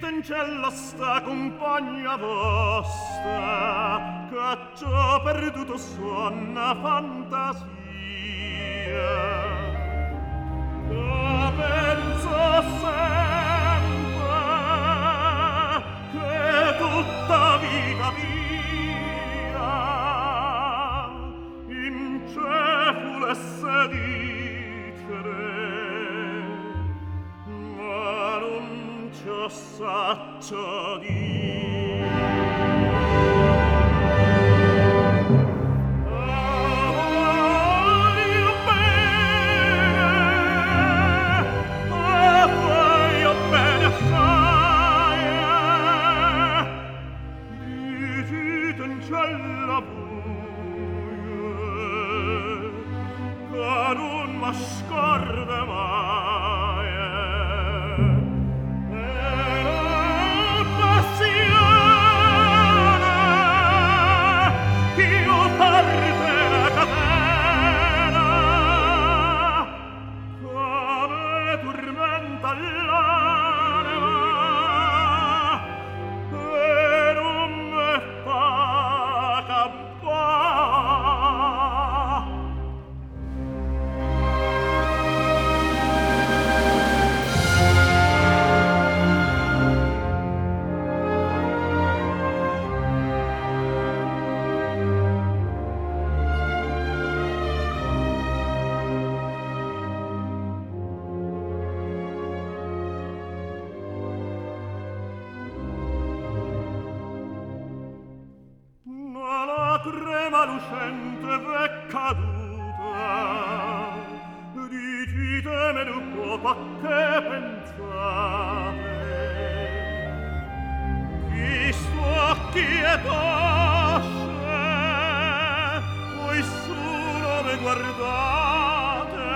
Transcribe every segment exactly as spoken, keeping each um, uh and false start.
in cielo sta compagna vostra, che già perduto suona fantasia. Che penso sempre che tutta vita mia in cielo volesse dicere, ma non ci saccio dire. Voglio bene, voglio bene assai, dicite in cielo buio, che non m'ascorda mai. Crema lucente v'è caduta, dicitemene un poco a che pensate. Visto occhi e cosce, voi su non mi guardate,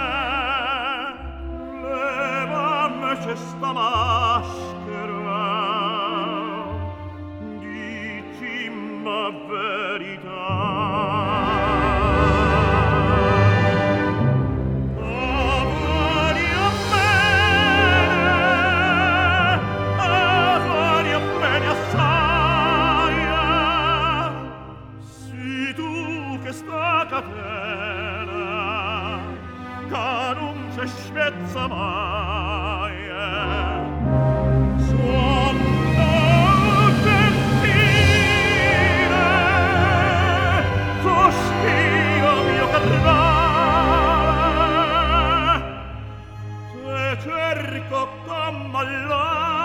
levame c'è sta maschera, dicimma verità. Sta catena che non c'è svezza mai, sonno gentile, sospiro mio carnale, se cerco come all'anima